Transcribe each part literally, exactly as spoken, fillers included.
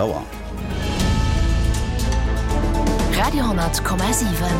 Dauer. Radio hundert Komma sieben.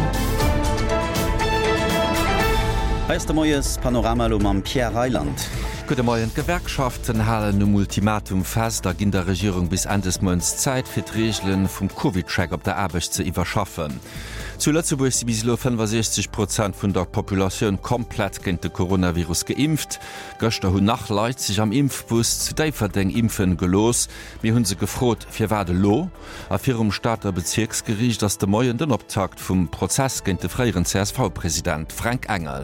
Heißt Moes Panorama am Pierre Reiland. Gute Morgen. Gewerkschaften halen um Ultimatum fest, da ginn der Regierung bis Endes Monats Zeit fir d' Regeln vum Covid-Check op der Arbeit zu iwwerschaffen. Zu Lützeburg sind bis fünfundsechzig Prozent vun der Population komplett gegen den Coronavirus geimpft. Göster hun nach Leiit sich am Impfbus zu déiferdeng Impfen gelos. Mir hunn se gefrot fir wade lo, a fir um Staater Bezirksgericht ass de Moien den Optakt vum Prozess gegen den freieren C S V-Präsident Frank Engel.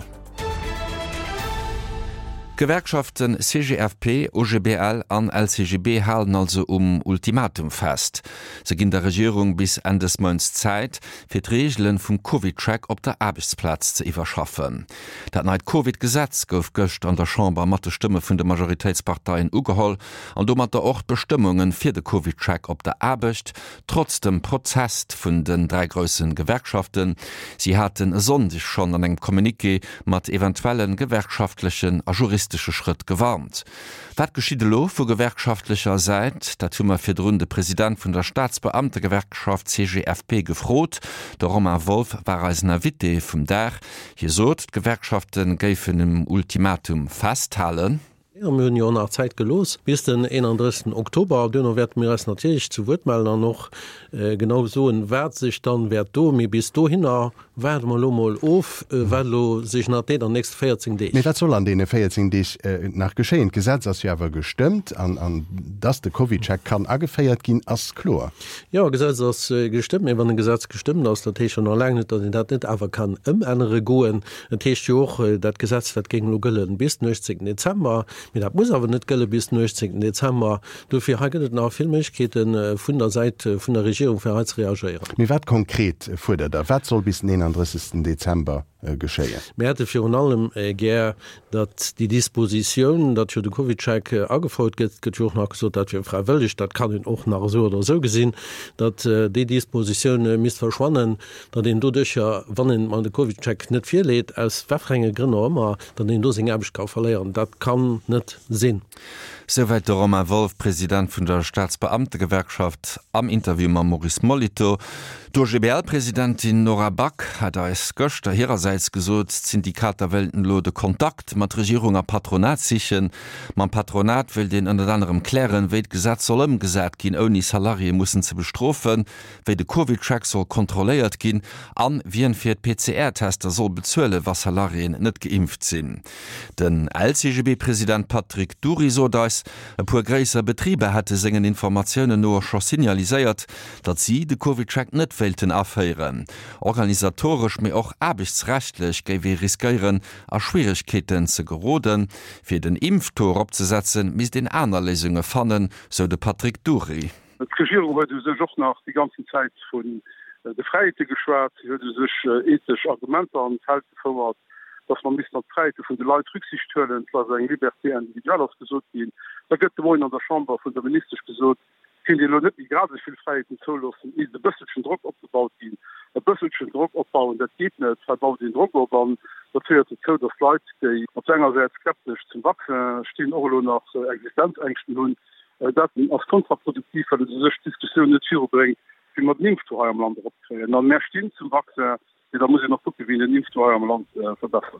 Gewerkschaften C G F P, O G B L an L C G B halten also um Ultimatum fest. Sie ginn der Regierung bis Endes Monats Zeit fir d' Regeln vum Covid-Check op der Arbeitsplatz zu iwwerschaffen. Dat neid Covid-Gesetz gouf gëcht an der Chambre mat der Stimme vun de Majoritätsparteien ugeholl an do mat der Ort Bestimmungen fir de Covid-Check op der Arbeit, trotz dem Prozess vun den drei grossen Gewerkschaften. Sie hatten sondig schon an eng Kommuniqué mat eventuellen gewerkschaftlichen a juristischen Schritt gewarnt. Wat geschieht lo vu gewerkschaftlicher Seite? Dat hummer fir runde Präsident vun der Staatsbeamtegewerkschaft C G F P gefrot. Der Romain Wolf war als Navité vum Dach. Hier sot Gewerkschaften géifen im Ultimatum festhalen. Ja, ja nach Zeit gelos bis den einunddreißigsten Oktober dünner wird mir als natürlich zu Wurtmelder noch äh, genau so ein Wert sich dann wert do mir bis du hin werden mal mal auf äh, weil du sich nach der nächsten vierzehn Tage mit soll an den vierzehn dich äh, nach geschehen Gesetz als ja aber gestimmt an an dass der Covid-Check kann angefeiert gehen als Chlor ja Gesetz das äh, gestimmt mir wann ein Gesetz gestimmt aus der Tisch schon lange nicht dass ich das nicht aber kann im andere Goen Tisch auch äh, das Gesetz wird gegen Lugellen bis neunzigsten Dezember. Dat muss aber net gëlle bis neunzigsten Dezember. Dufir haget nach Filmechketen vun der Seite vun der Regierung fir als reagieren. Wie wat konkret fu der der wat soll bis den einunddreißigsten Dezember äh, geschéien? Mäte fir an allem äh, gär, dat die Disposition, dat fir de Covid-Check äh, agefolt gët getch nach so dat fir freiwillig, dat kann den och nach so oder so gesinn, dat äh, die Disposition äh, mis verschwannen, dat den du ducher wann man de Covid-Check net fir lädt als Wefrenge Grinner immer, dat den du seg Erbegkau verleieren. Dat kann net sinn. Soweit der Romain Wolf, Präsident von der Staatsbeamtegewerkschaft, am Interview mit Maurice Molito. Die O G B L-Präsidentin Nora Back hat als Göster ihrerseits gesagt, das Syndikat der Weltenlo de Kontakt mit der Regierung am Patronat sichern. Man Patronat will den unter anderem klären, wie das Gesetz soll umgesetzt gehen, ohne Salarien müssen zu bestrafen, wie der Covid-Check soll kontrolliert gehen, an wie ein für P C R-Tester soll bezahlen, was Salarien nicht geimpft sind. Den L C G B-Präsident Patrick Duri so dass ein paar größere Betriebe hatte seinen Informationen nur schon signalisiert, dass sie den Covid-Check nicht Welten afheieren. Organisatorisch mir auch arbeitsrechtlich gewe riskieren, a Schwierigkeiten zu geroden, für den Impftor abzusetzen, mis den anderen Lesungen fannen, so de Patrick Duri. Die Regierung hat sich auch nach die ganze Zeit von äh, der Freiheit geschwärzt, sie hat sich äh, ethische Argumente an Halt gefordert, dass man bis nach Freiheit von den Leuten Rücksicht hören, dass eine Liberté individuell ausgesucht gehen. Da gibt es wohl in der Chambre von der Minister gesagt, die nicht die gerade viel Freiheiten zulassen, ist der bisschen Druck aufgebaut gehen, ein bisschen Druck aufbauen, das geht nicht, verbaut den Druck aufbauen, das führt dazu, dass Leute, die auf einerseits skeptisch zum Wachsen stehen, auch noch äh, Existenzängsten und äh, das als kontraproduktiv, weil es sich Diskussion nicht bringt, wie man den Impftor im Land abkriegen. Dann mehr stehen zum Wachsen, da muss ich noch gucken, wie den Impftor im Land äh, verbessert.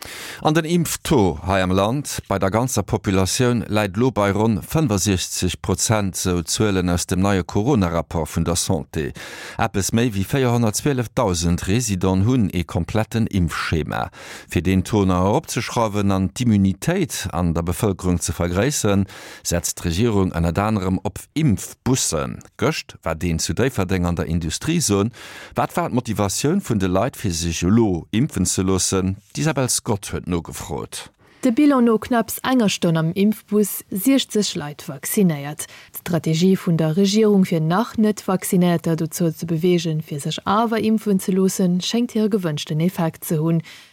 An den Impfto ha am Land bei der ganzer Population leiit lo bei rund fünfundsechzig Prozent so zuelen aus dem neue Corona-Rapport vun der Santé. App es méi wie vierhundertzwölftausend Residenten hunn e kompletten Impfschema. Fi den Toner opzeschrauben an d'Immunitéit an der Bevölkerung zu vergräisen, setzt Regierung an anderem op Impfbussen. Göcht war den zu déiferdeng an der Industrieson, wat war Motivationun vun de Leiit fir sich lo impfen zu lassen, Isabel Scott huet no gefrot. De Bill no knapps enger Stonn am Impfbus sechzig Leiit vaccinéiert. Strategie vun der Regierung fir nach net Vaccinéter dozo ze bewegen, fir sech awer impfen ze losen, schenkt hier gewünschten Effekt ze hunn.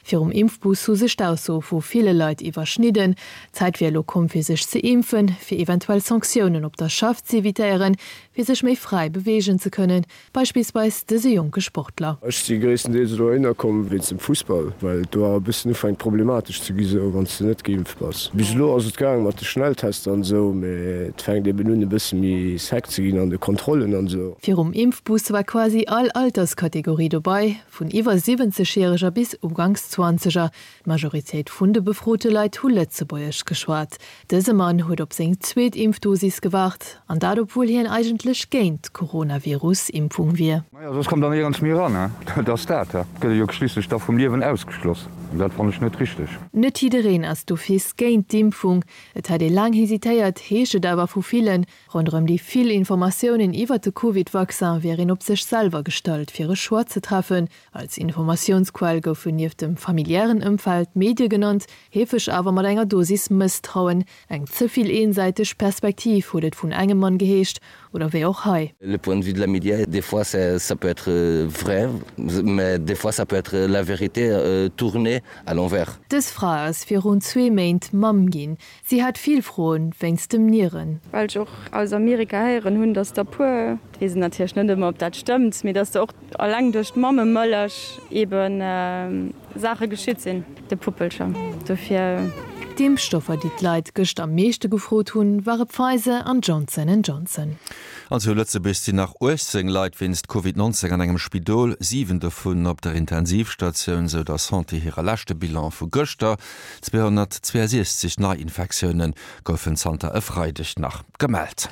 Für um Impfbus hu sech da so wo viele Leute überschnitten, Zeit wie lo kom fir sich zu impfen, für eventuell Sanktionen op der Schaft zu evitieren, wie sich méi frei bewegen zu können, beispielsweise diese junge Sportler. Ich die größten kommen wie zum Fußball, weil du bist nur fein problematisch zu gise wann du net geimpft pass. Bis lo aus gang mat de Schnelltest an so fängt de benun bis mi se zu gin an de Kontrollen an so. Fi um Impfbus war quasi all Alterskategorie dabei, vun iwwer siebenzig-jähriger bis umgangszwanziger. Majoritéit vun de befrote Leiit hu Letzebäuerch geschwaart. Dëse Mann huet op seng zweet Impfdosis gewacht, an dat obwohl hi en eigentlich géint Coronavirus-Impfung wie. Ja, das kommt dann ganz mir ran das dat jo geschließlich da vom Liwen ausgeschlossen. Dat fand ich net richtig. Net hiin ass du fies géint d'Impfung. Et hat de lang hesitéiert hege dawer vu vielen, rondrem die viel Informationen iwwer de COVID-Wachsen wären op sech selber stalt fir e Schwar ze treffen. Als Informationsquell gouf vun nief dem familiären Umfeld Medi genannt, hefech awer mat enger Dosis misstrauen, eng zuviel eenseitig Perspektiv huet vun engem Mann geheescht oder wéi auch hei. Le point de vue de la média, des fois ça, ça peut être vrai, mais des fois ça peut être la vérité euh, tournée à l'envers. Des Fra ass fir rund zwee Meint Mam gin. Sie hat viel frohen wennst dem Nieren. Weil auch aus Amerika heieren hunn dats der pu wiesen natürlich net immer ob dat stimmt, mir dass auch lang durch Mamme Möllerch eben äh, Sache geschit sinn de Puppelscher. Dafür Impfstoffer, die Leiit gëcht am meeschte gefrot hunn, waren Pfizer an Johnson and Johnson. Also letze bis sie nach Ostzing Leiit winst COVID neunzehn an engem Spidol, sieben davon op der Intensivstation so der Santé hire lachte Bilan vu Göster, zweihundertzweiundsechzig Neuinfektionen goufen Santa Efreidigt nach gemeldt.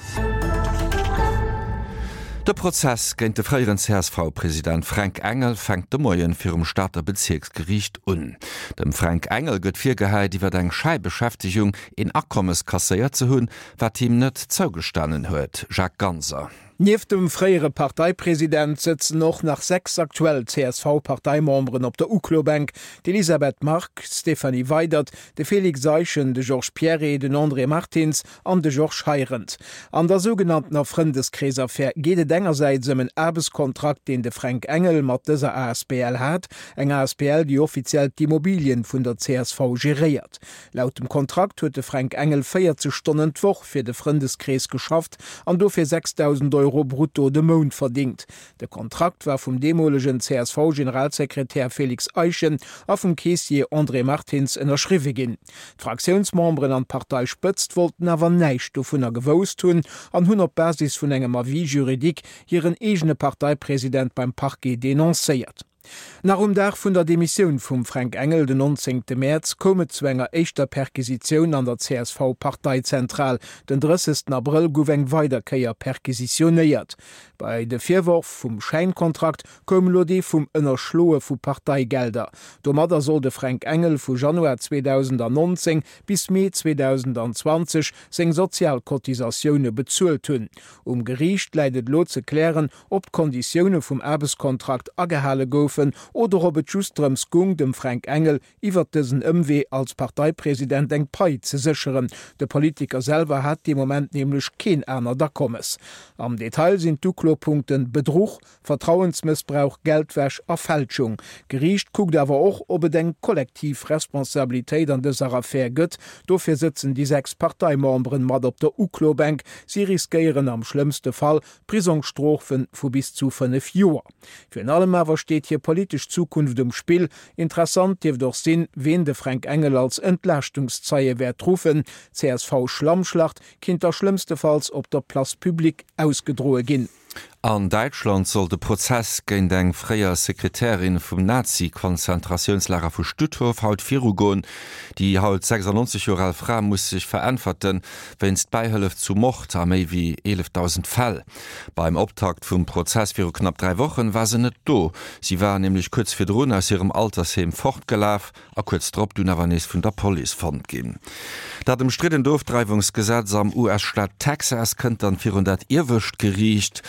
Der Prozess géint de freieren C S V-Präsident Frank Engel fängt de Moien fir um Staater Bezirksgericht un. Dem Frank Engel gëtt virgeheit, iwwer eng Scheibeschäftigung in Akkommes kasseiert ze hunn, wat ihm net zougestannen huet. Jacques Ganser. Nief dem freiere Parteipräsident sitzen noch nach sechs aktuell C S V-Parteimembren op der Uklobank, Elisabeth Mark, Stephanie Weidert, de Felix Seichen, de Georges Pierre, den André Martins an de Georges Heirend. An der sogenannten Freundeskreisaffaire geht engerseits um en Erbeskontrakt, den de Frank Engel mat dieser A S P L hat, eng A S P L, die offiziell die Immobilien vun der C S V geriert. Laut dem Kontrakt huet de Frank Engel vierzig Stunden d'Woch fir de Freundeskreis geschafft, an dofir sechstausend Euro brutto de Mond verdient. Der Kontrakt war vom demolischen C S V-Generalsekretär Felix Eichen auf dem Käsier André Martins in der Schriffigin. Fraktionsmembren an Partei spëtzt wollten aber neicht vun er gewost tun, an hundert Basis vun engem Avis juridik ihren egene Parteipräsident beim Parquet denonziert. Nach um Dach vun der Demission vum Frank Engel den neunzehnten März komme zu enger echtter Perquisition an der C S V-Parteizentral. Den dreißigsten April gouf eng Weiderkeier perquisitionéiert. Bei de Vierwurf vum Scheinkontrakt kom Lodi vum ënner Schloe vu Parteigelder. Domader soll de Frank Engel vu Januar zweitausendneunzehn bis Mai zweitausendzwanzig seng Sozialkotisationune bezuelt hunn. Um Gericht leidet lo ze klären, ob Konditionne vum Erbeskontrakt agehalle goufen oder ob et Justrems Gung dem Frank Engel iwwer dessen ëmwe als Parteipräsident eng Pei ze sicheren. De Politiker selber hat im Moment nämlich kein Äner da kommes. Am Detail sind Duklopunkten Betrug, Vertrauensmissbrauch, Geldwäsch a Fälschung. Gericht guckt aber auch, ob et eng Kollektivresponsabilitéit an dieser Affaire gëtt. Dofir sitzen die sechs Parteimembren mat op der Uklobank. Sie riskieren am schlimmste Fall Prisonstrofen vu bis zu fünf Joer. Für allem aber steht hier politisch Zukunft im Spiel. Interessant hief doch sinn, wen de Frank Engel als Entlastungszeie wer trufen. C S V Schlammschlacht kind der schlimmstefalls op der Place Publique ausgedrohe ginn. An Deutschland soll de Prozess géint eng freier Sekretärin vum Nazi-Konzentrationslager vu Stutthof haut Firugon, die haut sechsundneunzig Jahre alt Frau muss sich verantworten, wennst beihëlleft zu Mord a méi wie elftausend Fall. Beim Optakt vum Prozess vir knapp drei Wochen war se net do. Sie war nämlich kurz fir Drun aus ihrem Altersheim fortgelaf, a kurz drop du Navanes vun der Poli fand gin. Dat dem stritten Dorfdreifungsgesetz am U S-Staat Texas kënnt an vierhundert Irwcht geriecht, zu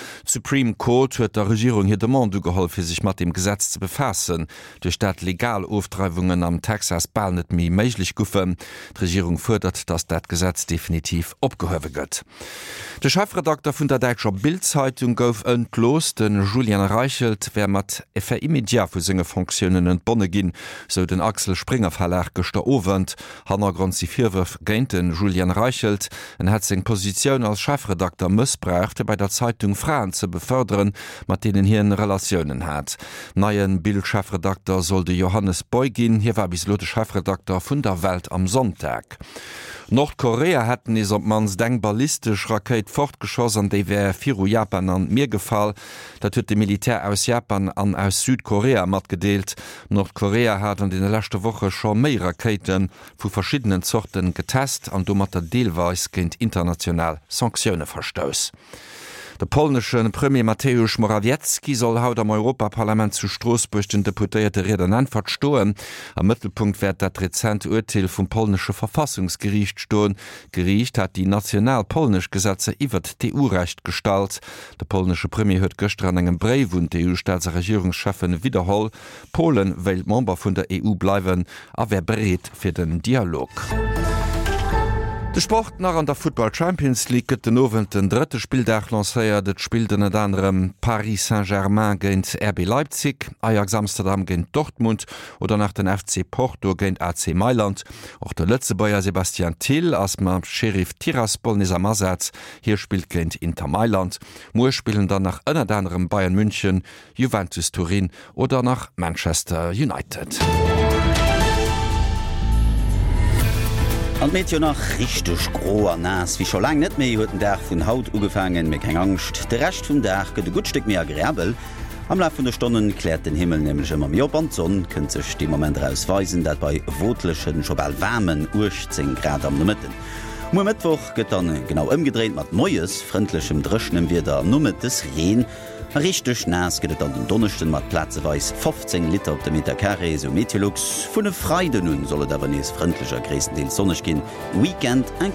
Supreme Court huet der Regierung hier de Mond ugeholfen, sich mat dem Gesetz zu befassen. Durch statt Legalauftragungen am Texas ball net mi meiglich guffen. Die Regierung fordert, dass dat Gesetz definitiv opgehowe gëtt. Der Chefredakteur vun der Deutscher Bildzeitung gouf entlos den Julian Reichelt, wer mat effer immediat vu senge Funktionen entbonne gin, so den Axel Springer Verlag goster Owend, Hannergrund sie Vierwurf géint den Julian Reichelt, en hat seg Position als Chefredakteur missbrauchte bei der Zeitung Frauen zu befördern, mat denen hier in Relationen hat. Neien Bildchefredakteur sollte Johannes Beugin, hier war bis lote Chefredakteur vun der Welt am Sonntag. Nordkorea hätten is op mans denkballistisch Raket fortgeschoss an déi wär Firu Japan an mir gefall, dat huet de Militär aus Japan an aus Südkorea mat gedeelt. Nordkorea hat an de lechte Woche schon méi Raketen vu verschiedenen Sorten getest an do mat der Deelweis géint international Sanktionune verstous. Der polnischen Premier Mateusz Morawiecki soll haut am Europaparlament zu Straßburg den deputierte Redernantwort stoen. Am Mittelpunkt wird dat Rezent Urteil vom polnische Verfassungsgericht stoen. Gericht hat die nationalpolnisch Gesetze iwwer D E U-Recht gestalt. Der polnische Premier huet gestern an engem Brief und D E U-Staatsregierungschefen wiederholl. Polen will Member vun der E U bleiben, a wer bereit für den Dialog. De Sport nach an der Football Champions League gëtt den Owen den dritte Spieldach lacéiert, dat spielt den net anderem Paris Saint-Germain géint R B Leipzig, Ajax Amsterdam géint Dortmund oder nach den F C Porto géint A C Mailand. Och der letzte Bayer Sebastian Thiel ass ma Sheriff Tiraspol is am Ersatz, hier spielt géint Inter Mailand. Moer spielen dann nach ënner anderem Bayern München, Juventus Turin oder nach Manchester United. An Mädchen nach richtig groer nass, wie schon lang net méi huet den Dach vun Haut ugefangen, mé keng Angst. De recht vum Dach gët de gutstück mehr Gräbel. Am Lauf vun der Stonnen klärt den Himmel nämlich immer mehr Band Sonn, könnt sich dem Moment herausweisen, dat bei wotlechen schobal warmen achtzehn Grad am Mitten. Mo Mittwoch gëtt dann genau umgedreht mat neues, freundlichem Drschnem wieder nummet des Rehen. Richtig nass gëtt an den Donnerchten mat Platzeweis fünfzehn Liter op de Meter Carré so Meteorlux. Vun de Freide nun sollet awer nees freundlicher Gräesendeel Sonnech gin. Weekend en